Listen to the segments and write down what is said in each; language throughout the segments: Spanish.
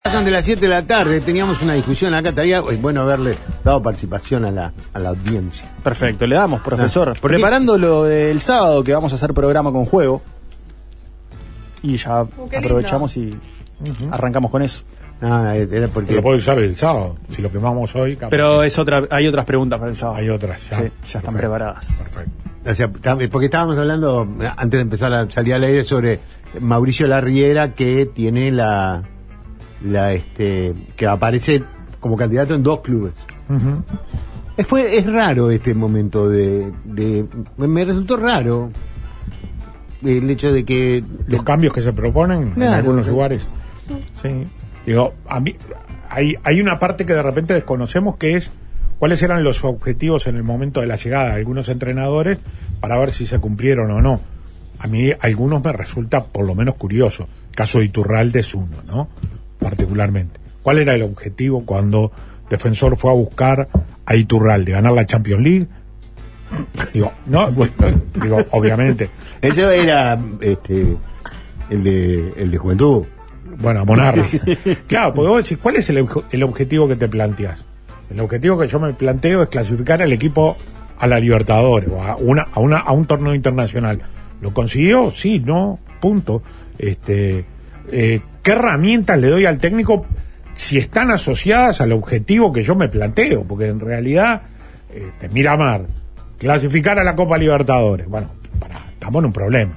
Son de las 7 de la tarde, teníamos una discusión acá, estaría bueno haberle dado participación a la audiencia. Perfecto, le damos, profesor. ¿Por qué? Preparando lo del sábado, que vamos a hacer programa con juego. Y ya aprovechamos y arrancamos con eso. No, era porque... Lo puedo usar el sábado, si lo quemamos hoy. Capaz. Pero hay otras preguntas para el sábado. Hay otras, ya. Sí, ya están preparadas. Perfecto. O sea, porque estábamos hablando, antes de empezar a salir al aire, sobre Mauricio Larriera, que tiene que aparece como candidato en 2 clubes. Uh-huh. Es raro este momento me resultó raro el hecho de que Los cambios que se proponen en algunos lugares. Sí. Digo, a mí hay una parte que de repente desconocemos, que es cuáles eran los objetivos en el momento de la llegada de algunos entrenadores para ver si se cumplieron o no. A mí algunos me resulta por lo menos curioso. El caso de Iturralde es uno, ¿no? Particularmente. ¿Cuál era el objetivo cuando Defensor fue a buscar a Iturralde? ¿Ganar la Champions League? Digo, no, bueno, obviamente. eso era el de Juventud. Bueno, a Monarra. Claro, porque vos decís, ¿cuál es el objetivo que te planteás? El objetivo que yo me planteo es clasificar al equipo a la Libertadores o a un torneo internacional. ¿Lo consiguió? Sí, no, punto. ¿Qué herramientas le doy al técnico si están asociadas al objetivo que yo me planteo? Porque en realidad, Miramar, clasificar a la Copa Libertadores, bueno, estamos en un problema.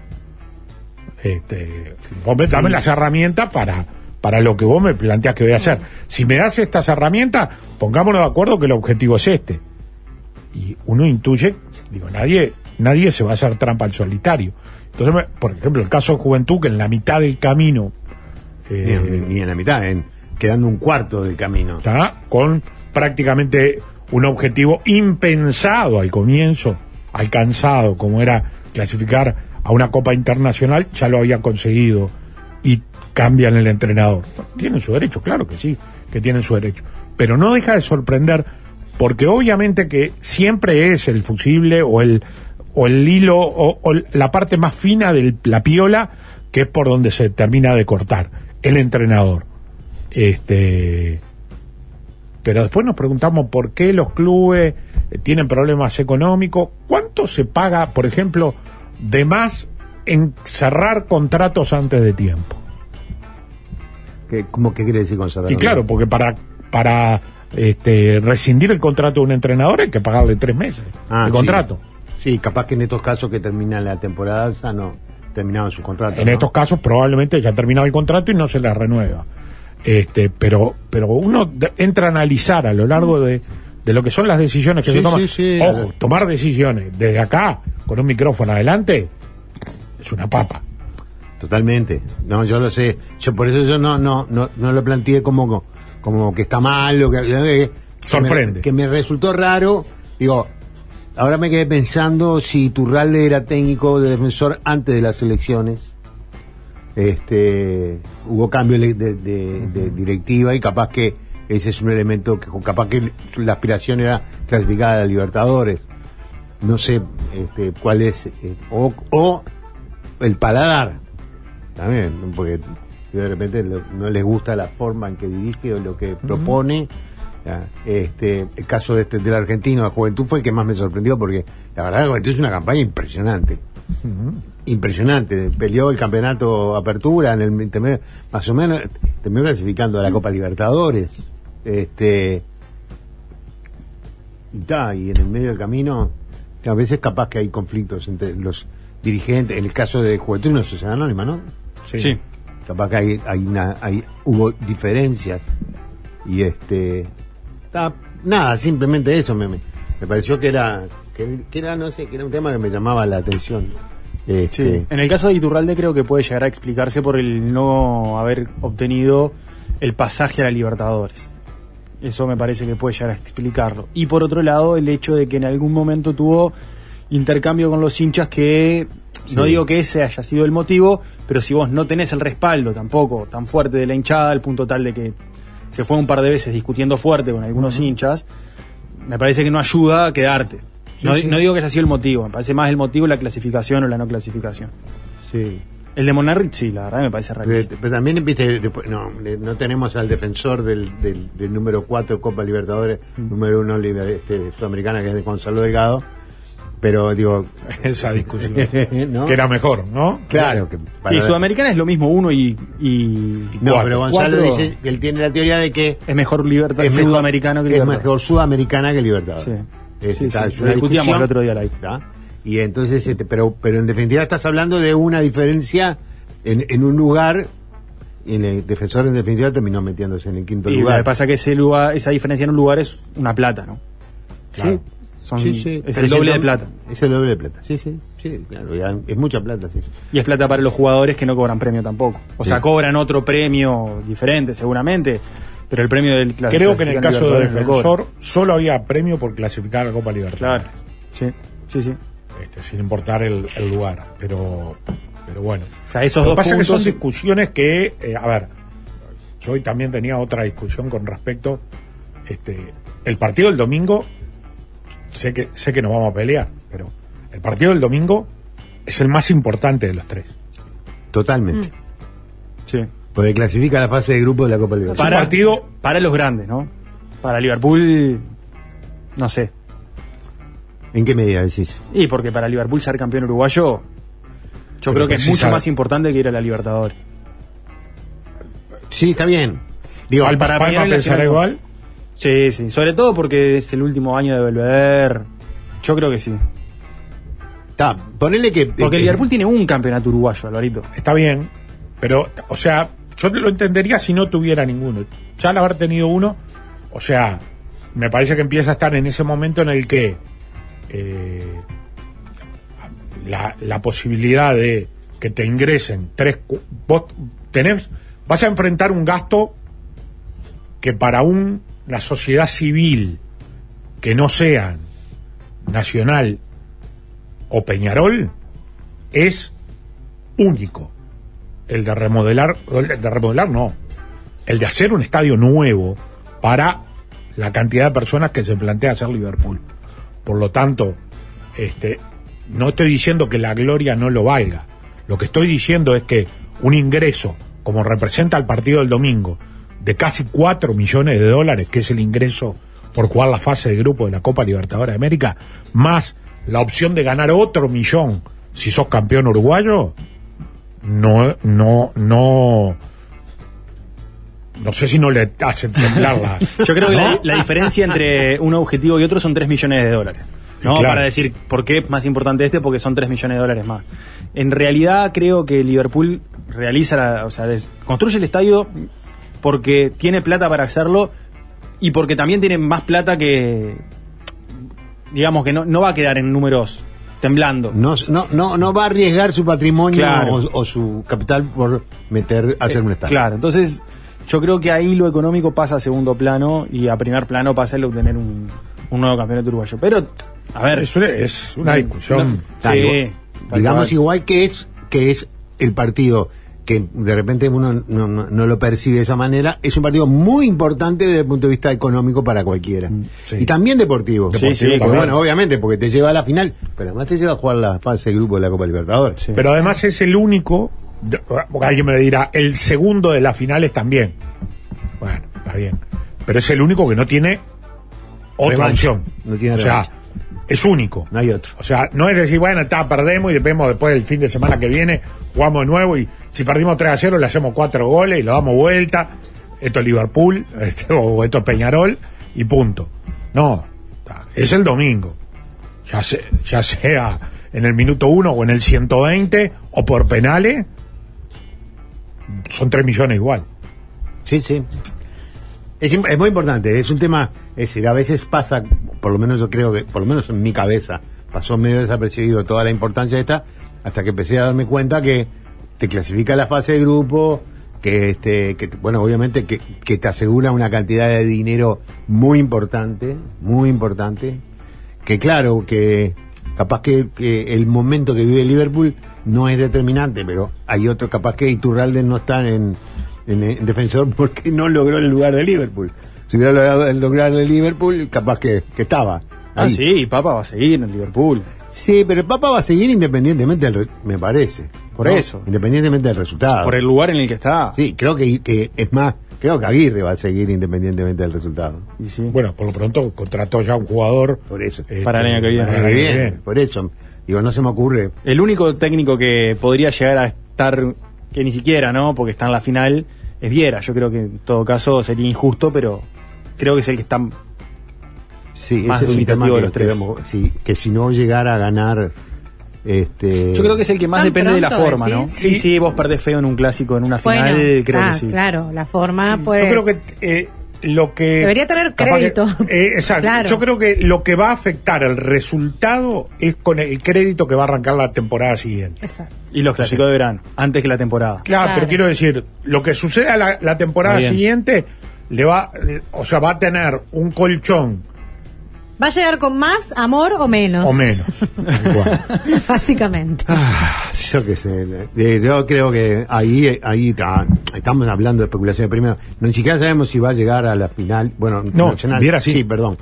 Dame las herramientas para lo que vos me planteás que voy a hacer. Si me das estas herramientas, pongámonos de acuerdo que el objetivo es este. Y uno intuye, nadie se va a hacer trampa al solitario. Entonces, por ejemplo, el caso de Juventud, que en la mitad del camino... ni en la mitad, quedando un cuarto del camino. Está con prácticamente un objetivo impensado al comienzo, alcanzado, como era clasificar a una Copa Internacional, ya lo había conseguido, y cambian el entrenador. Tienen su derecho, claro que sí, que tienen su derecho. Pero no deja de sorprender, porque obviamente que siempre es el fusible o el hilo o la parte más fina de la piola, que es por donde se termina de cortar el entrenador. Pero después nos preguntamos por qué los clubes tienen problemas económicos. ¿Cuánto se paga, por ejemplo, de más en cerrar contratos antes de tiempo? ¿Cómo qué quiere decir con cerrar? Y claro, porque para rescindir el contrato de un entrenador hay que pagarle 3 meses de contrato. Sí, capaz que en estos casos que termina la temporada ya no terminaban su contrato. En estos casos probablemente ya ha terminado el contrato y no se le renueva. Pero uno entra a analizar a lo largo de lo que son las decisiones que se toman. Ojo, tomar decisiones desde acá, con un micrófono adelante, es una papa. Totalmente. No, yo lo sé. Por eso yo no lo planteé como que está mal, o que sorprende. Que me resultó raro. Digo, ahora me quedé pensando si Iturralde era técnico de Defensor antes de las elecciones. Hubo cambio de directiva y capaz que ese es un elemento que capaz que la aspiración era clasificar a la Libertadores. No sé cuál es, o el paladar también, porque de repente no les gusta la forma en que dirige o lo que propone. El caso del argentino de Juventud fue el que más me sorprendió, porque la verdad Juventud es una campaña impresionante. Impresionante. Peleó el campeonato Apertura en el intermedio, más o menos terminó clasificando a la Copa Libertadores. Y en el medio del camino a veces capaz que hay conflictos entre los dirigentes. En el caso de Juventud, una sociedad anónima, ¿no? Sí. Capaz que hubo diferencias y nada, simplemente eso me pareció que era no sé, que era un tema que me llamaba la atención. Sí. En el caso de Iturralde creo que puede llegar a explicarse por el no haber obtenido el pasaje a la Libertadores. Eso me parece que puede llegar a explicarlo. Y por otro lado, el hecho de que en algún momento tuvo intercambio con los hinchas, que no digo que ese haya sido el motivo, pero si vos no tenés el respaldo tampoco tan fuerte de la hinchada, al punto tal de que se fue un par de veces discutiendo fuerte con algunos hinchas, me parece que no ayuda a quedarte. No digo que haya sido el motivo, me parece más el motivo la clasificación o la no clasificación. Sí. El de Monarric, sí, la verdad me parece rarísimo. Pero también, viste, después, no tenemos al defensor del número 4 Copa Libertadores, número 1 Sudamericana, que es de Gonzalo Delgado. Pero digo, esa discusión ¿no? Que era mejor, ¿no? Claro que sí, Sudamericana es lo mismo uno y no, pero Gonzalo dice, él tiene la teoría de que es mejor sudamericano que Libertadores. Es mejor Sudamericana que Libertadores. Sí. Lo discutíamos el otro día live. Y entonces pero en definitiva estás hablando de una diferencia en un lugar, y el defensor en definitiva terminó metiéndose en el quinto lugar. Lo que pasa es que esa diferencia en un lugar es una plata, ¿no? Claro. Es el doble de plata. Es el doble de plata, sí, claro, ya es mucha plata, sí. Y es plata para los jugadores que no cobran premio tampoco. O sea, cobran otro premio diferente seguramente, pero el premio del creo que en el caso de Defensor solo había premio por clasificar a la Copa Libertadores. Claro, sí. Sin importar el lugar, pero bueno. O sea, esos Lo que dos pasa puntos... es que son discusiones que, a ver, yo hoy también tenía otra discusión con respecto, el partido del domingo, sé que nos vamos a pelear, pero el partido del domingo es el más importante de los tres. Totalmente. Sí. Porque clasifica la fase de grupo de la Copa Libertadores. Para los grandes, ¿no? Para Liverpool, no sé. ¿En qué medida decís? Y porque para Liverpool ser campeón uruguayo, yo creo que es mucho más importante que ir a la Libertadores. Sí, está bien. Digo, ¿Palma pensará igual? Sí, sobre todo porque es el último año de Belvedere. Yo creo que sí. Ponele que... Porque Liverpool tiene un campeonato uruguayo, Alvarito. Está bien, pero, o sea, yo lo entendería si no tuviera ninguno. Ya al haber tenido uno, o sea, me parece que empieza a estar en ese momento en el que la posibilidad de que te ingresen vas a enfrentar un gasto que para la sociedad civil que no sea Nacional o Peñarol es único. El de remodelar no, el de hacer un estadio nuevo para la cantidad de personas que se plantea hacer Liverpool. Por lo tanto, no estoy diciendo que la gloria no lo valga. Lo que estoy diciendo es que un ingreso, como representa el partido del domingo, de casi 4 millones de dólares, que es el ingreso por jugar la fase de grupo de la Copa Libertadores de América, más la opción de ganar otro millón si sos campeón uruguayo, no sé si no le hacen temblar Yo creo que la diferencia entre un objetivo y otro son 3 millones de dólares. ¿No? Claro. Para decir por qué es más importante porque son 3 millones de dólares más. En realidad creo que Liverpool construye el estadio porque tiene plata para hacerlo y porque también tiene más plata que, digamos, que no va a quedar en números temblando. No va a arriesgar su patrimonio, claro, o su capital por hacer un estadio. Claro, entonces yo creo que ahí lo económico pasa a segundo plano y a primer plano pasa el obtener un nuevo campeonato uruguayo. Pero, a ver, es una discusión. Digamos igual que es el partido que de repente uno no lo percibe de esa manera, es un partido muy importante desde el punto de vista económico para cualquiera. Sí. Y también deportivo. Sí, bueno, obviamente, porque te lleva a la final, pero además te lleva a jugar la fase de grupo de la Copa Libertadores. Sí. Pero además es el único, porque alguien me dirá, el segundo de las finales también. Bueno, está bien. Pero es el único que no tiene otra opción. No tiene es único. No hay otro. O sea, no es decir, bueno, perdemos y después del fin de semana que viene jugamos de nuevo y si perdimos 3-0 le hacemos 4 goles y lo damos vuelta. Esto es Liverpool, o esto es Peñarol y punto. No, es el domingo. Ya sea en el minuto 1 o en el 120 o por penales, son 3 millones igual. Sí. Es muy importante, es un tema, es decir, a veces pasa, por lo menos yo creo que, por lo menos en mi cabeza, pasó medio desapercibido toda la importancia de esta, hasta que empecé a darme cuenta que te clasifica la fase de grupo, que bueno, obviamente que te asegura una cantidad de dinero muy importante, que claro, que capaz que el momento que vive Liverpool no es determinante, pero hay otro, capaz que Iturralde no está en Defensor porque no logró el lugar de Liverpool. Si hubiera logrado el lugar de Liverpool, capaz que estaba ahí. Sí, Papa va a seguir en Liverpool. Sí, pero el Papa va a seguir independientemente me parece. Por eso. Independientemente del resultado. Por el lugar en el que está. Sí, creo que es más, creo que Aguirre va a seguir independientemente del resultado. Y sí. Bueno, por lo pronto contrató ya un jugador. Por eso. Para el año que viene. Para el año que viene. Por eso. Digo, no se me ocurre. El único técnico que podría llegar a estar, que ni siquiera, ¿no? Porque está en la final, es Viera. Yo creo que en todo caso sería injusto, pero creo que es el que está Sí, más ese es un tema dubitativo que, de los tres. sí, que si no llegara a ganar... Yo creo que es el que más ¿Tan depende de la pronto forma, ¿no? decís? Sí, vos perdés feo en un clásico, en una final, creo que sí. Claro, la forma puede... Yo creo que lo que... Debería tener capaz crédito. Exacto. Claro. Yo creo que lo que va a afectar el resultado es con el crédito que va a arrancar la temporada siguiente. Exacto. Y los clásicos de verano, antes que la temporada. Claro, Claro. pero quiero decir, lo que suceda la temporada Está bien. siguiente le va, o sea, va a tener un colchón ¿Va a llegar con más amor o menos? o menos. Igual. Básicamente. Yo qué sé. Yo creo que ahí estamos hablando de especulaciones. Primero, ni siquiera sabemos si va a llegar a la final. Bueno, No, Nacional. Viera sí. Sí, perdón.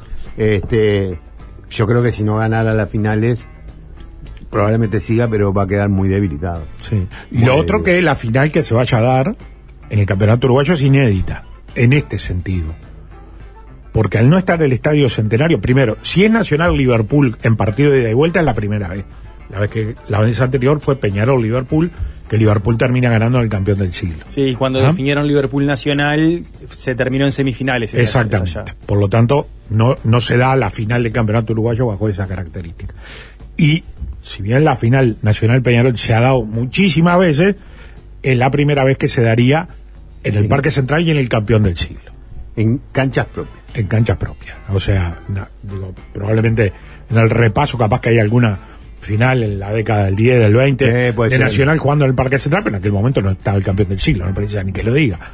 Yo creo que si no ganara las finales, probablemente siga, pero va a quedar muy debilitado. Sí. Y lo otro que la final que se vaya a dar en el campeonato uruguayo es inédita, en este sentido. Porque al no estar el Estadio Centenario, primero, si es Nacional-Liverpool en partido de ida y vuelta es la primera vez. La vez anterior fue Peñarol-Liverpool, que Liverpool termina ganando al campeón del siglo. Sí, cuando definieron Liverpool Nacional, se terminó en semifinales. Exactamente. Allá. Por lo tanto, no se da la final del campeonato uruguayo bajo esa característica. Y si bien la final Nacional-Peñarol se ha dado muchísimas veces, es la primera vez que se daría en el Parque Central y en el campeón del siglo. En canchas propias. En canchas propias. O sea, probablemente en el repaso capaz que hay alguna final en la década del 10, del 20, puede de ser. Nacional jugando en el Parque Central, pero en aquel momento no estaba el campeón del siglo, no precisa ni que lo diga.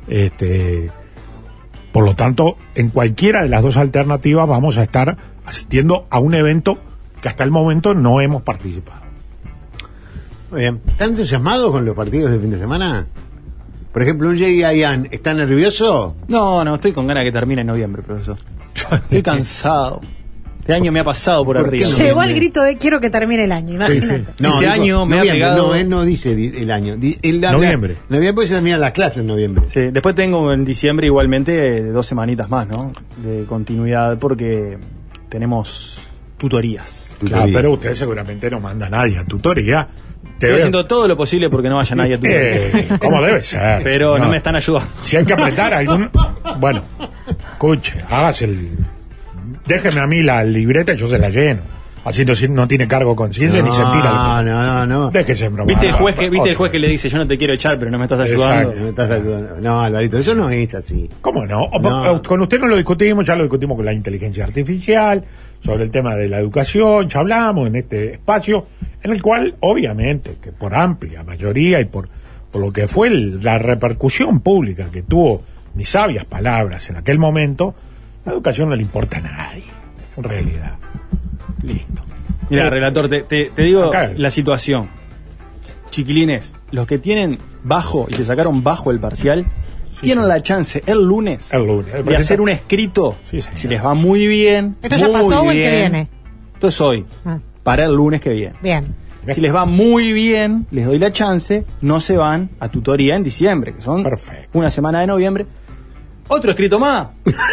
Por lo tanto, en cualquiera de las dos alternativas vamos a estar asistiendo a un evento que hasta el momento no hemos participado. Muy bien. ¿Están entusiasmados con los partidos del fin de semana? Por ejemplo, un Jay Ayan, ¿está nervioso? No, estoy con ganas de que termine en noviembre, profesor. Estoy cansado. Este año me ha pasado por ¿Por arriba. qué no? Llegó al grito de quiero que termine el año, imagínate. Este dijo año me ha noviembre. pegado- No, él no dice el año. Noviembre. Noviembre se terminan las clases en noviembre. Sí, después tengo en diciembre igualmente 2 semanitas más, ¿no? De continuidad porque tenemos tutorías. Claro, pero usted seguramente no manda a nadie a tutoría. Estoy haciendo todo lo posible porque no vaya nadie a tutoría. ¿Cómo debe ser? Pero no me están ayudando. Si hay que apretar algún... Bueno, escuche, hágase el... Déjeme a mí la libreta y yo se la lleno. Así no tiene cargo de conciencia ni se tira. No. Déjese bromar. ¿Viste el juez que le dice yo no te quiero echar pero no me estás ayudando? Exacto. Me estás ayudando. No, Alvarito, eso no es así. ¿Cómo no? No. Con usted no lo discutimos, ya lo discutimos con la inteligencia artificial, sobre el tema de la educación, ya hablamos en este espacio, en el cual, obviamente, que por amplia mayoría y por lo que fue la repercusión pública que tuvo mis sabias palabras en aquel momento, la educación no le importa a nadie, en realidad. Listo. Mira, relator, te digo Acá. la situación. Chiquilines, los que tienen bajo y se sacaron bajo el parcial, tienen la chance el lunes de hacer un escrito. Sí, señor. Si les va muy bien. ¿Esto ya muy pasó o el que bien. viene? Esto es hoy, Ah, para el lunes que viene. bien. Si les va muy bien, les doy la chance, no se van a tutoría en diciembre, que son Perfecto. una semana de noviembre. Otro escrito más.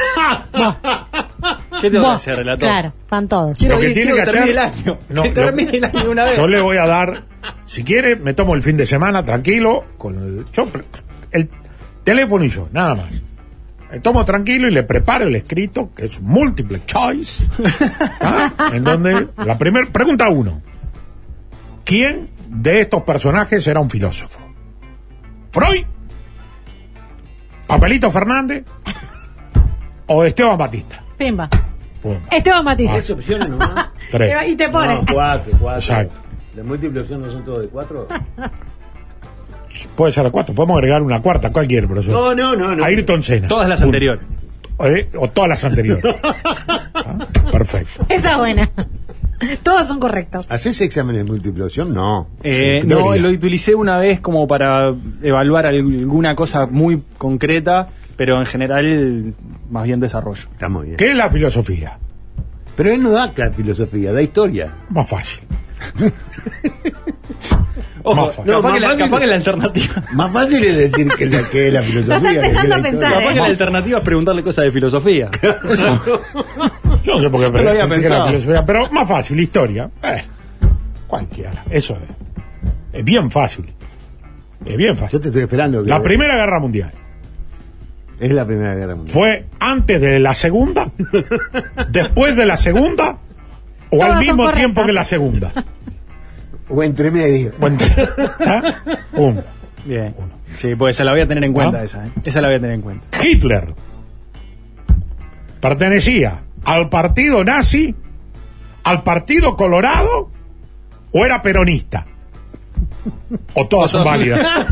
¿Qué tengo que Vos, hacer, relator? Claro, van todos. Quiero Lo que que tiene que termine el hacer- año. No, que lo- termine el año de una vez. Yo le voy a dar, si quiere, me tomo el fin de semana tranquilo, con el teléfono y yo, nada más. Me tomo tranquilo y le preparo el escrito, que es multiple choice, ¿ah? En donde la primera pregunta 1: ¿quién de estos personajes era un filósofo? ¿Freud? ¿Papelito Fernández? ¿O Esteban Batista? Pimba. Pum. Esteban Batista. ¿Tres opciones nomás? 3. Y te pone. No, cuatro. Exacto. ¿Las múltiples opciones no son todos de 4? Puede ser de 4, podemos agregar una cuarta, cualquier profesor. No. Ayrton Senna. Todas las Un- anteriores. O todas las anteriores. ¿Ah? Perfecto. Esa es buena. Todos son correctos. ¿Haces exámenes de múltiple opción? No. Sí, No, teoría. lo utilicé una vez como para evaluar alguna cosa muy concreta, pero en general más bien desarrollo. Está muy bien. ¿Qué es la filosofía? Pero él no da filosofía, da historia. Más fácil. Ojo, Más fácil. capaz que más fácil. la alternativa. Más fácil es decir que la filosofía. Lo está que empezando la a pensar, historia. Capaz que la alternativa es preguntarle cosas de filosofía. Yo no sé por qué No lo había pensé que era pensado. filosofía, pero más fácil, historia. Cualquiera, eso es. Es bien fácil. Es bien Yo fácil. te estoy esperando. La Primera Guerra Mundial Es la Primera Guerra Mundial. fue antes de la Segunda, después de la Segunda, o Todas al son mismo correctas. tiempo que la Segunda. O entre medio. O entre- ¿Ah? Pum. Bien. Sí, pues esa la voy a tener en cuenta, ¿Ah? esa. Esa la voy a tener en cuenta. Hitler pertenecía al partido nazi, al partido colorado, o era peronista. O todas son todas son- válidas.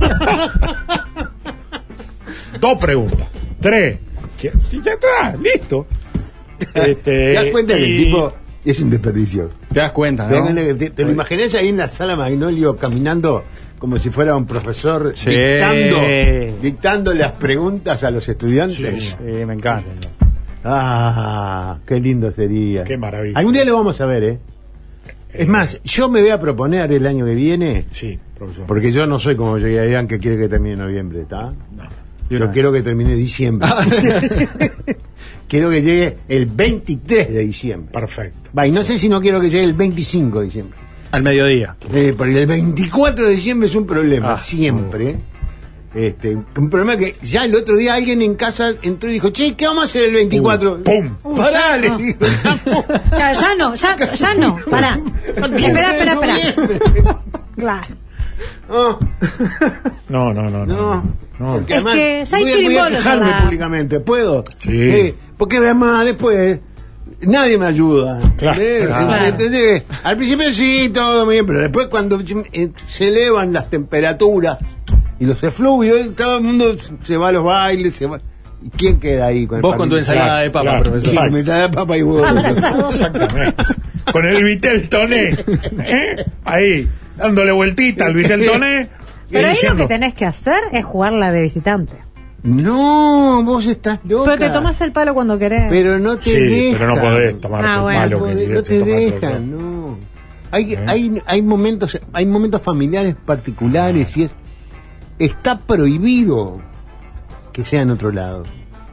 Dos preguntas. Tres. Ya está, listo. ¿Te das cuenta que el y- tipo es un desperdicio? Te das cuenta, ¿Te das ¿no? cuenta que te lo imaginás ahí en la sala Magnolio caminando como si fuera un profesor Sí. dictando las preguntas a los estudiantes? Sí, me encanta. Ah, qué lindo sería. Qué maravilla. Algún día lo vamos a ver, ¿eh? Es más, yo me voy a proponer el año que viene, Sí, profesor. porque yo no soy como Jan que quiere que termine en noviembre, ¿está? No. Yo quiero que termine en diciembre. Quiero que llegue el 23 de diciembre. Perfecto. Va, y no sé si no quiero que llegue el 25 de diciembre. Al mediodía. Porque el 24 de diciembre es un problema, Ah. siempre. Un problema que ya el otro día alguien en casa entró y dijo, che, ¿qué vamos a hacer el 24? ¡Pum! Pará, ya le no. digo. Claro, ya no, pará. Espera. Claro. Oh, No. no. Porque Es que ya hay voy a chirimbolos quejarme en la- públicamente, ¿puedo? Sí. Porque además después nadie me ayuda. Claro. ¿Entendés? Claro. Entonces, al principio sí, todo muy bien, pero después cuando se elevan las temperaturas y los efluvios, todo el mundo se va a los bailes, se va. ¿Y quién queda ahí con el Vos con tu palito? ensalada de papa, Claro. profesor. Sí, Exacto. me trae papa y huevo. Exactamente. Con el Vitel Toné. Ahí, dándole vueltita al Vitel Toné. Pero ahí lo diciendo, que tenés que hacer es jugarla de visitante. No, vos estás loca. Pero te tomás el palo cuando querés. Pero no te Sí, dejan. pero no podés tomarte Ah, el bueno. palo que No se te toma el dejan, profesor. no. Hay momentos familiares particulares y está prohibido que sea en otro lado.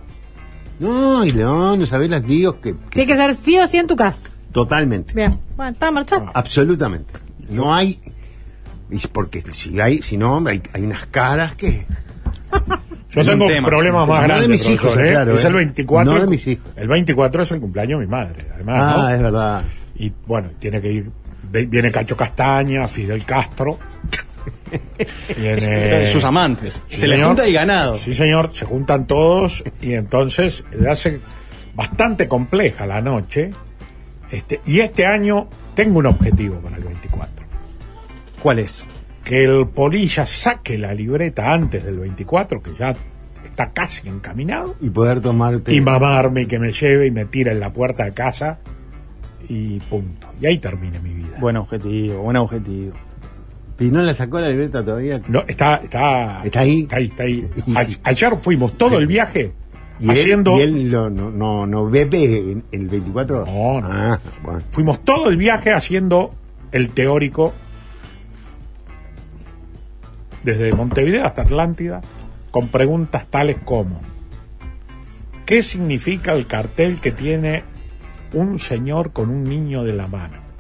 No sabés las líos que Tiene que ser sí o sí en tu casa. totalmente. Bien. Bueno, está marchando. Absolutamente. No hay. Porque si no, hay unas caras que. Yo Es un tengo tema, problemas es un más tema. No de grandes, mis hijos, profesor, ¿eh? claro, Es el ¿eh? 24. No de mis hijos. El 24 es el cumpleaños de mi madre, además, ¿no? Es verdad. Y bueno, tiene que ir. Viene Cacho Castaña, Fidel Castro. Viene Sus amantes. Sí, Se le señor. junta y ganado. Sí, señor, se juntan todos y entonces le hace bastante compleja la noche. Y este año tengo un objetivo para el 24. ¿Cuál es? Que el Polilla saque la libreta antes del 24, que ya está casi encaminado, Y poder tomarte. y mamarme y que me lleve y me tire en la puerta de casa y punto. Y ahí termine mi vida. Buen objetivo. ¿Y no la sacó la libreta todavía? No, está ahí. Está ahí. Y sí. Ayer fuimos todo el viaje ¿Y haciendo. él no bebe el 24? No. Ah, bueno. Fuimos todo el viaje haciendo el teórico desde Montevideo hasta Atlántida, con preguntas tales como: ¿qué significa el cartel que tiene un señor con un niño de la mano?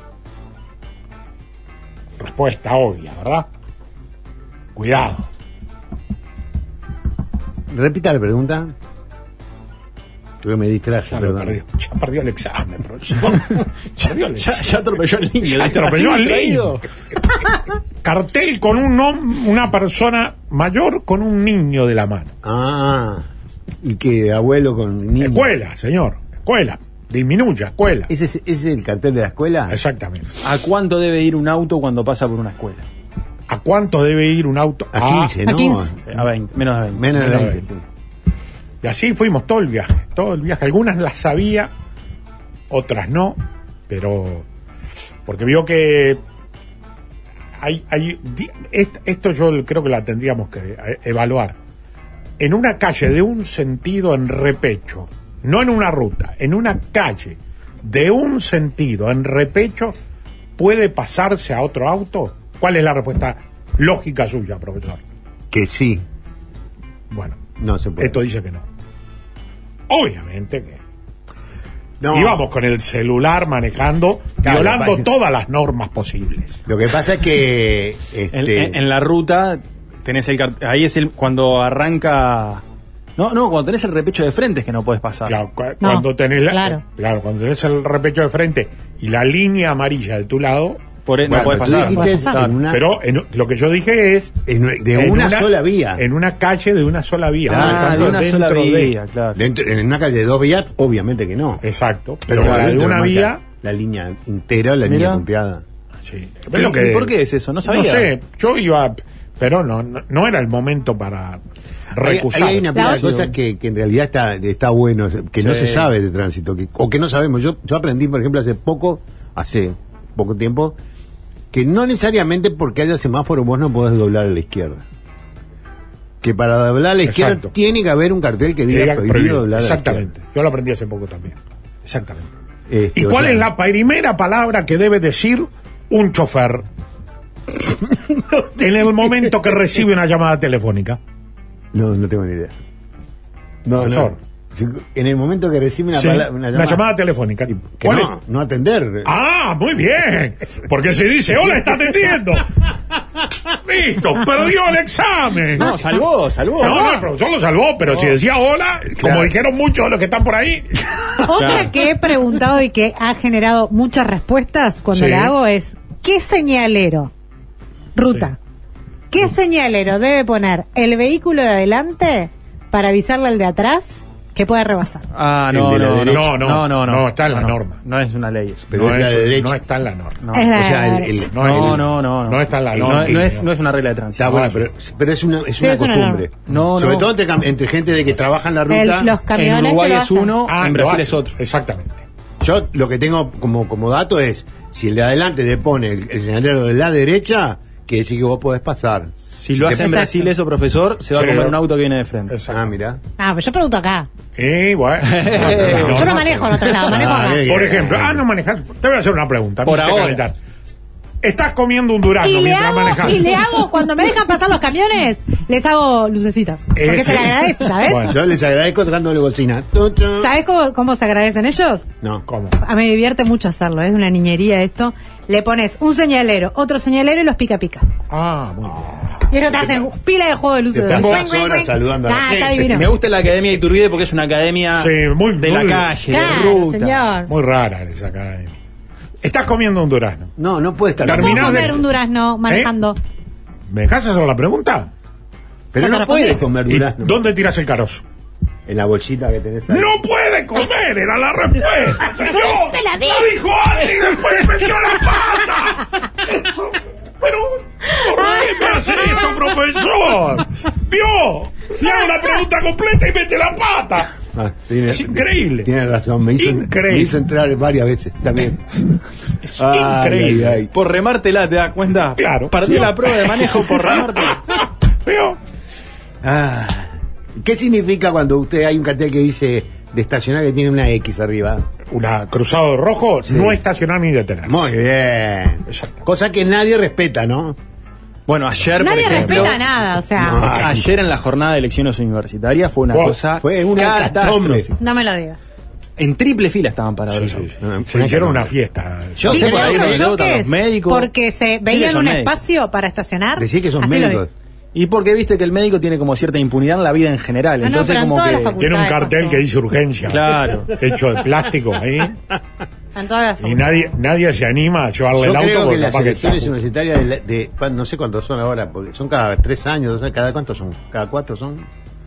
Respuesta obvia, ¿verdad? Cuidado. Repita la pregunta. Creo que me distraje, Ya, lo perdón. perdió. Ya perdió el examen, profesor. Perdió el examen. Ya atropelló al niño. Ya atropelló Así al traído. Cartel con una persona mayor con un niño de la mano. Ah, y que abuelo con niño. Escuela, señor. Escuela. Disminuya, escuela. ¿Ese es el cartel de la escuela? Exactamente. ¿A cuánto debe ir un auto cuando pasa por una escuela? ¿A cuánto debe ir un auto? A 15, ¿no? a 15. A 20, menos de 20. Menos de Menos de 20. 20. Y así fuimos todo el viaje. Todo el viaje. Algunas las sabía, otras no. Pero. Porque vio que. Esto yo creo que la tendríamos que evaluar. En una calle de un sentido en repecho, no en una ruta, en una calle de un sentido en repecho, ¿puede pasarse a otro auto? ¿Cuál es la respuesta lógica suya, profesor? Que sí. Bueno, No se puede. esto dice que no. Obviamente que No. íbamos con el celular manejando, Claro, violando pasa- todas las normas posibles. Lo que pasa es que En la ruta tenés ahí es cuando arranca. No, cuando tenés el repecho de frente es que no puedes pasar. Claro, No, cuando tenés claro. cuando tenés el repecho de frente y la línea amarilla de tu lado, No puedes pero tú pasar. dijiste Claro. en una, pero lo que yo dije es de en una sola vía. en una calle de una sola vía, por lo Ah, tanto, de una sola dentro de- vía, claro. En una calle de 2 vías, obviamente que no. exacto, pero Pero la de adentro una marca vía, la línea entera, la Mira. línea punteada. sí. ¿Y por qué es eso? No sabía. No sé, yo iba, pero no era el momento para recusar. Ahí hay una pila de La- cosas que en realidad está bueno, que no Sí. se sabe de tránsito, o que no sabemos. Yo aprendí, por ejemplo, hace poco tiempo, que no necesariamente porque haya semáforo vos no podés doblar a la izquierda. Que para doblar a la izquierda Exacto. tiene que haber un cartel que diga prohibido Prohibido. doblar a la Exactamente, yo lo aprendí hace poco también. Exactamente. izquierda. ¿Y O cuál sea, es la primera palabra que debe decir un chofer en el momento que recibe una llamada telefónica? No tengo ni idea. No. Profesor. En el momento que recibe Sí, una llamada telefónica. Y que ¿Cuál es? no atender. Ah, muy bien. Porque se dice, hola, está atendiendo. Listo, perdió el examen. No, salvó. No, el profesor lo salvó, pero si decía hola, como Claro. dijeron muchos de los que están por ahí. Otra Claro. que he preguntado y que ha generado muchas respuestas cuando Sí. la hago es, ¿qué señalero? Ruta. ¿Qué señalero debe poner el vehículo de adelante para avisarle al de atrás que puede rebasar? Ah, El de la derecha. No, está en la norma. No es una ley eso. Pero no, es la de derecha. no está en la norma. No. Es la O sea, de la el- derecha. No está en la norma. No es una regla de tránsito. Está bueno, pero es una Sí, es una costumbre. No, Sobre no. todo entre gente de que trabaja en la ruta. Los camiones En que Uruguay lo es hacen. uno, en lo Brasil hace. es otro. Exactamente. Yo lo que tengo como dato es, si el de adelante le pone el señalero de la derecha, quiere decir que vos podés pasar. Si lo hace en Exacto. Brasil eso, profesor, se va Sí. a comer un auto que viene de frente. Exacto. Ah, mira. Ah, pero yo pregunto acá. Bueno. Yo no manejo al otro lado, manejo Ah, acá. bien. Por ejemplo, no manejas. Te voy a hacer una pregunta. Por me hiciste ahora. calentar. Estás comiendo un durazno Y mientras manejas. le hago, cuando me dejan pasar los camiones, les hago lucecitas. Porque Ese. se le agradece, ¿sabes? Bueno. Yo les agradezco tocándole bocina. ¿Sabes cómo se agradecen ellos? No. ¿Cómo? A mí me divierte mucho hacerlo, es una niñería esto. Le pones un señalero, otro señalero y los pica pica. Ah, muy bien. Y eso te hacen pila de juego de luces. Te pasás Ring, ring, horas ring. saludando a la Ah, está gente. divino. Me gusta la Academia de Iturbide porque es una academia Sí, muy- de la muy- calle, de Claro, ruta. señor. Muy rara esa academia. Estás comiendo un durazno. No puede estar. ¿Puedo Terminás comer de- un durazno manejando? ¿Me dejas hacer la pregunta? Pero Ya te no puede respondí. comer ¿Y durazno. dónde tiras el carozo? En la bolsita que tenés ahí. ¡No puede comer! ¡Era la respuesta! ¡Señor! yo te la di. ¡Lo dijo Adri y después metió la pata! Pero, ¿por qué me hace esto, profesor? ¡Vio! Le hago la pregunta completa y mete la pata. Ah, Es increíble. Tiene razón, me Increíble. hizo entrar varias veces también. Es increíble. Por remártela, ¿te das cuenta? Claro. Perdí Sí. la prueba de manejo por remártela. ¿Vio? Ah, ¿qué significa cuando usted hay un cartel que dice de estacionar que tiene una X arriba? Una cruzado rojo, Sí. no estacionar ni detenerse. Muy bien. Exacto. Cosa que nadie respeta, ¿no? Bueno, ayer, Nadie por ejemplo, respeta nada, o sea, No. ayer en la jornada de elecciones universitarias fue una Wow, cosa fue una catastrófica. hecatombe. no me lo digas. En triple fila estaban parados Sí, los sí, autos. sí. No, Se hicieron una fiesta. Yo Sí, sé por que ahí hay no una- me lo- choques los médicos. porque se Sí, veían son un médicos. espacio para estacionar. Decís que son Así lo vi. médicos. Y porque viste que el médico tiene como cierta impunidad en la vida en general. No, no, Entonces pero en como todas las que... facultades. Tiene un cartel que dice urgencia. Claro. Hecho de plástico ahí. En todas las Y nadie se anima a llevarle Yo el auto creo que porque las capaz que elecciones está- universitarias no sé cuántos son ahora, porque son cada 3 años, 2 años, ¿cada cuántos son? ¿Cada 4 son?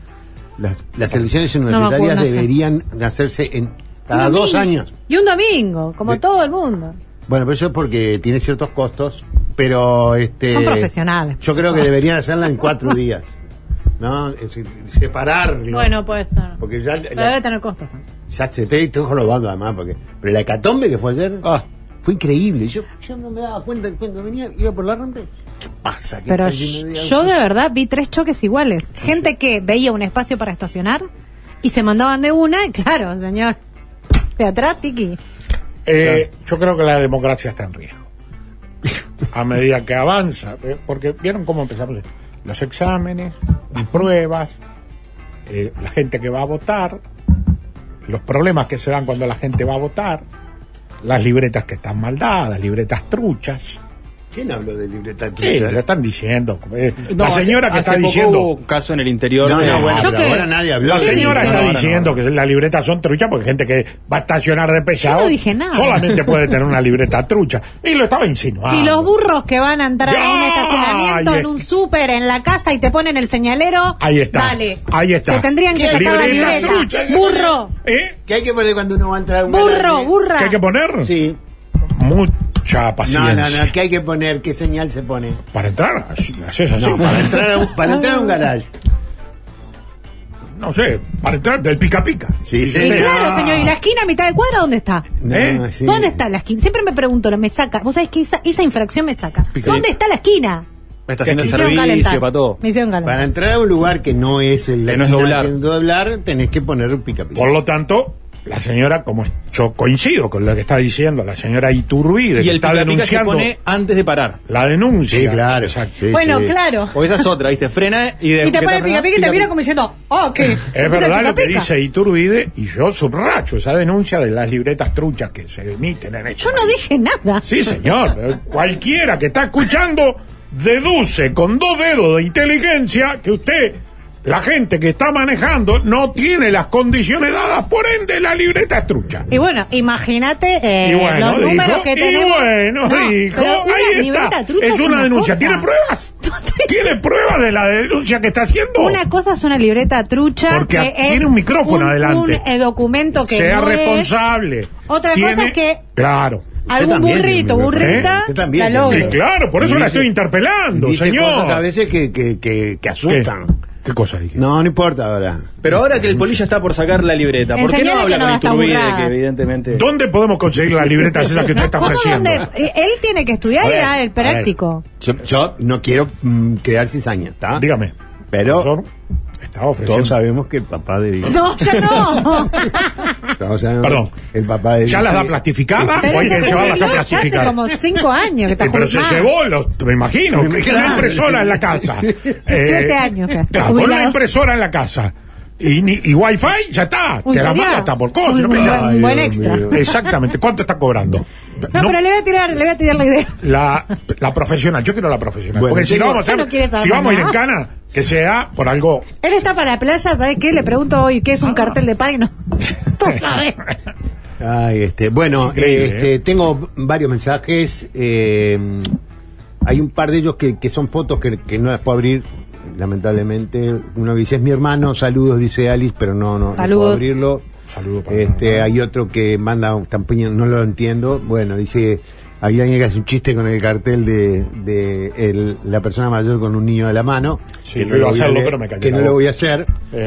Las elecciones me acuerdo, universitarias no sé. deberían hacerse cada Un 2 domingo. años. Y un domingo, como De- todo el mundo. Bueno, pero eso es porque tiene ciertos costos, pero Son profesionales. Yo creo que deberían hacerla en 4 días, ¿no? Es decir, separar. ¿no? Bueno, puede ser. Porque ya, Pero debe tener costos. ya se te estoy jorobando además, pero la hecatombe que fue ayer Ah, fue increíble. Yo no me daba cuenta cuando venía, iba por la rampa. ¿Qué pasa? ¿Qué Pero está lleno de yo autos? de verdad vi 3 choques iguales. Gente que veía un espacio para estacionar y se mandaban de una, y claro, señor. De atrás, Tiki. Yo creo que la democracia está en riesgo. a medida que avanza, porque vieron cómo empezamos los exámenes, las pruebas, la gente que va a votar, los problemas que se dan cuando la gente va a votar, las libretas que están mal dadas, libretas truchas. ¿Quién habló de libreta trucha? Sí, lo están diciendo. La señora que está diciendo. Hubo caso en el interior. No, bueno, Yo pero que- ahora nadie habló. La de señora libreta. está diciendo que las libretas son truchas porque gente que va a estacionar de pesado Yo no dije nada. solamente puede tener una libreta trucha. Y lo estaba insinuando. Y los burros que van a entrar a un Ya, estacionamiento, ahí en un está. súper, en la casa y te ponen el señalero. Ahí está. Dale. Ahí está. Te tendrían que ¿Qué? sacar la Libreta libreta. trucha. Burro. ¿Qué hay que poner cuando uno va a entrar a un Burro, garaje? burra. ¿Qué hay que poner? Sí. Mucha paciencia. No, ¿qué hay que poner? ¿Qué señal se pone? Para entrar, haces así. No, para entrar a un garage. No sé, para entrar del pica pica. Sí, Y sí. claro, señor, ¿y la esquina a mitad de cuadra dónde está? No, sí. ¿Dónde está la esquina? Siempre me pregunto, me saca. Vos sabés que esa infracción me saca. Pica. ¿Dónde está la esquina? Estación de Me hicieron servicio calentar. para todo. Me hicieron Para calentar. entrar a un lugar que no es el Que no es doblar, tenés que poner un pica pica. Por lo tanto, la señora, como yo coincido con lo que está diciendo la señora Iturbide, Y que el está pica pica se denunciando pone antes de parar. la denuncia. Sí, claro. Exacto. Sí, Bueno, sí. claro. O esa es otra, ¿viste? Frena y Y te pone el pica pica y te mira como diciendo, oh, ¿qué? Es verdad lo que dice Iturbide, y yo subrayo esa denuncia de las libretas truchas que se emiten en este Yo no país. dije nada. Sí, señor. Cualquiera que está escuchando deduce con 2 dedos de inteligencia que usted, la gente que está manejando, no tiene las condiciones dadas, por ende la libreta es trucha. Y bueno, imagínate Y bueno, los números dijo, que y tenemos. bueno, No, dijo, pero una ahí libreta está. trucha Es una denuncia. cosa. ¿Tiene pruebas? No estoy ¿Tiene pruebas de la denuncia que está haciendo? Una cosa es una libreta trucha Porque que tiene es un micrófono adelante. un documento que Sea no responsable. es. Otra cosa es que Claro. algún también burrito, tiene burrita, usted también la tiene Sí, logre. claro, por eso Y la dice- estoy interpelando, Dice señor. cosas a veces que asustan. ¿Qué cosa dije? No importa ahora. Pero ahora que el polilla está por sacar la libreta, ¿por qué no Enseñale habla que no con gasta Iturbide? burradas. Que evidentemente. ¿Dónde podemos conseguir las libretas esas que usted está ¿Cómo ofreciendo? dónde? Él tiene que estudiar y dar el práctico. Yo no quiero crear cizaña, ¿está? Dígame. Pero Profesor, estaba ofreciendo. todos sabemos que el papá de No, yo no. Todos sabemos Perdón. que el papá de ¿Ya las da plastificadas Pero o hay que ese llevarlas a jubiló ya hace plastificar? como 5 años que está Pero se jubilado. llevó me imagino, que tiene una Claro. impresora en la casa. 7 años que está Claro, pon una jubilado. impresora en la casa. Y wifi, ya está. Un Te la serial. manda hasta por coche. Un no me buen- llama. un buen Ay, extra. Dios mío. Exactamente. ¿Cuánto está cobrando? No, pero le voy a tirar la idea. La profesional. Yo quiero la profesional. Bueno, porque si tengo- no vamos a Yo no quiero hacer, saber si vamos a ir en nada. cana, que sea por algo. Él está para la playa, ¿sabes qué? Le pregunto hoy qué es un cartel de pan y no. Tú sabes. Ay, bueno, Es increíble, tengo varios mensajes. Hay un par de ellos que son fotos que no las puedo abrir, lamentablemente. Uno que dice, es mi hermano, saludos, dice Alice, pero no puedo Saludos. abrirlo. Saludo para Hay otro que manda, no lo entiendo. Bueno, dice, hay alguien que hace un chiste con el cartel de la persona mayor con un niño de la mano. Sí, que yo no iba lo a voy hacerlo, leer, pero me callé que la no lo boca. voy a hacer.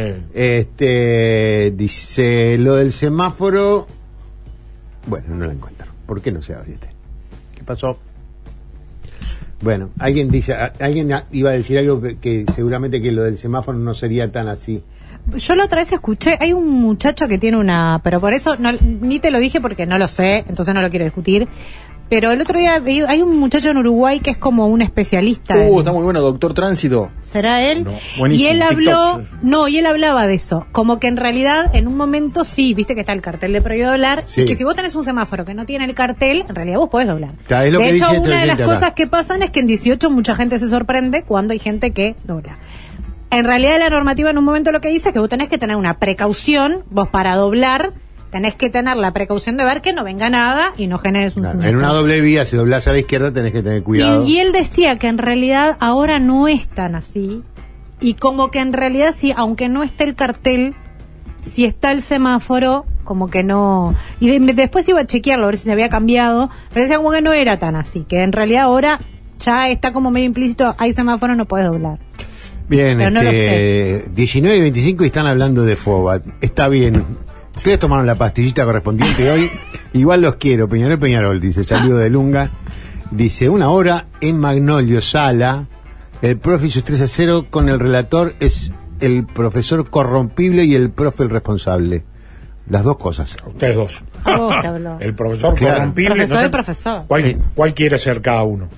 Dice lo del semáforo. Bueno, no la encuentro. ¿Por qué no se abre este? ¿Qué pasó? Bueno, alguien iba a decir algo que seguramente que lo del semáforo no sería tan así. Yo la otra vez escuché, hay un muchacho que tiene pero por eso ni te lo dije porque no lo sé, entonces no lo quiero discutir. Pero el otro día hay un muchacho en Uruguay que es como un especialista. Está muy bueno, Doctor Tránsito. ¿Será él? No, buenísimo. Y él TikTok. y él hablaba de eso, como que en realidad en un momento sí, viste que está el cartel de prohibido doblar, Sí. y que si vos tenés un semáforo que no tiene el cartel, en realidad vos podés doblar. Claro, es lo De que hecho, dice este una de las oyente acá. cosas que pasan es que en 18 mucha gente se sorprende cuando hay gente que dobla. En realidad la normativa en un momento lo que dice es que vos tenés que tener una precaución, vos para doblar tenés que tener la precaución de ver que no venga nada y no generes un Claro, siniestro. en una doble vía, si doblás a la izquierda, tenés que tener cuidado. Y él decía que en realidad ahora no es tan así. Y como que en realidad sí, aunque no esté el cartel, si está el semáforo, como que no. Y después iba a chequearlo a ver si se había cambiado, pero decía como que no era tan así, que en realidad ahora ya está como medio implícito, hay semáforo, no puedes doblar. Bien, Pero no lo sé. 19 y 25 y están hablando de Fobat. Está bien. Ustedes tomaron la pastillita correspondiente hoy. Igual los quiero. Peñarol, dice. Saludo de Lunga. Dice, 1 hora en Magnolio Sala. El profe y sus 3-0 con el relator es el profesor corrompible y el profe el responsable. Las dos cosas. Ustedes dos. A vos te habló. El profesor Claro. corrompible. Profesor no sé y profesor. ¿Cuál quiere ser cada uno?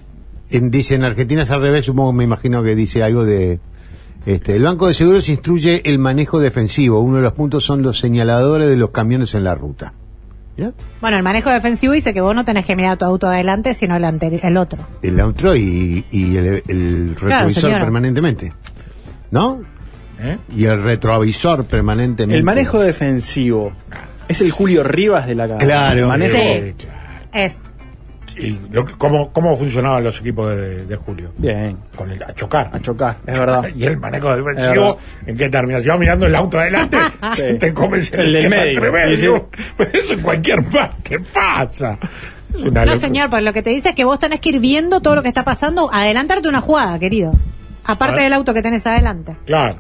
Dice, en Argentina es al revés, supongo, me imagino que dice algo de... el Banco de Seguros instruye el manejo defensivo. Uno de los puntos son los señaladores de los camiones en la ruta. ¿Ya? Bueno, el manejo defensivo dice que vos no tenés que mirar tu auto adelante, sino el otro. El otro y el retrovisor permanentemente. ¿No? Y el retrovisor permanentemente. El manejo defensivo es el Julio Rivas de la casa. Claro. Sí, claro. es. ¿Y cómo funcionaban los equipos de Julio? Bien. A chocar. A chocar, es verdad. Y el manejo defensivo, ¿en qué termina? Si vas mirando el auto adelante, Sí. te comes El del medio. medio. Pero eso en cualquier parte pasa. Es una No, locura. señor, pues lo que te dice es que vos tenés que ir viendo todo lo que está pasando, adelantarte una jugada, querido. Aparte del auto que tenés adelante. Claro.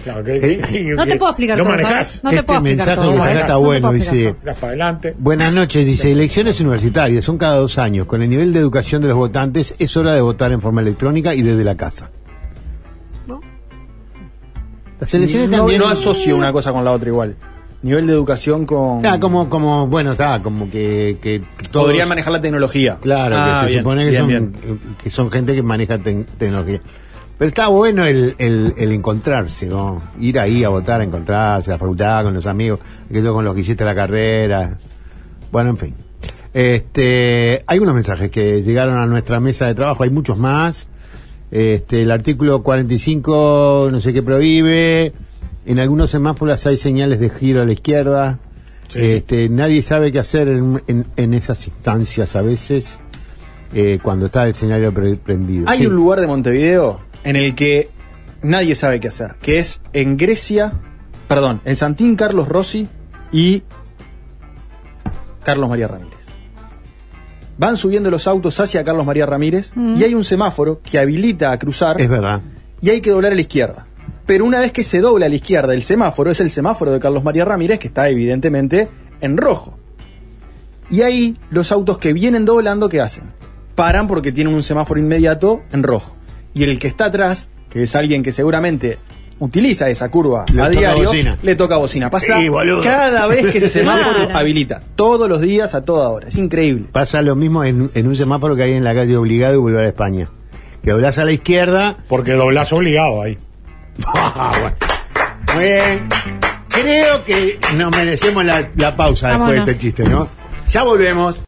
No te puedo explicar no todo, manejás. ¿sabes? No te puedo explicar mensaje todo. de ¿sabes? está No te bueno, puedo explicar dice... todo. Vas para adelante. Buenas noches, dice, elecciones universitarias son cada 2 años. Con el nivel de educación de los votantes es hora de votar en forma electrónica y desde la casa. ¿No? Las elecciones también... No asocio una cosa con la otra igual. Nivel de educación con... bueno, está, como que todos... Podrían manejar la tecnología. Claro, que se supone que son gente que maneja tecnología. Pero está bueno el encontrarse, ¿no? Ir ahí a votar, a encontrarse, a la facultad, con los amigos, aquello con los que hiciste la carrera. Bueno, en fin. Hay unos mensajes que llegaron a nuestra mesa de trabajo, hay muchos más. El artículo 45, no sé qué prohíbe. En algunos semáforos hay señales de giro a la izquierda. Sí. Nadie sabe qué hacer en esas instancias a veces, cuando está el escenario prendido. Hay un lugar de Montevideo en el que nadie sabe qué hacer, que es en en Santín Carlos Rossi y Carlos María Ramírez. Van subiendo los autos hacia Carlos María Ramírez y hay un semáforo que habilita a cruzar. Es verdad. Y hay que doblar a la izquierda. Pero una vez que se dobla a la izquierda el semáforo, es el semáforo de Carlos María Ramírez, que está evidentemente en rojo. Y ahí los autos que vienen doblando, ¿qué hacen? Paran porque tienen un semáforo inmediato en rojo. Y el que está atrás, que es alguien que seguramente utiliza esa curva a diario, le toca bocina. Pasa cada vez que ese semáforo habilita. Todos los días, a toda hora. Es increíble. Pasa lo mismo en un semáforo que hay en la calle Obligado y Boulevard a España. Que doblás a la izquierda. Porque doblás obligado ahí. Bueno. Muy bien. Creo que nos merecemos la pausa. Vámonos. Después de este chiste, ¿no? Ya volvemos.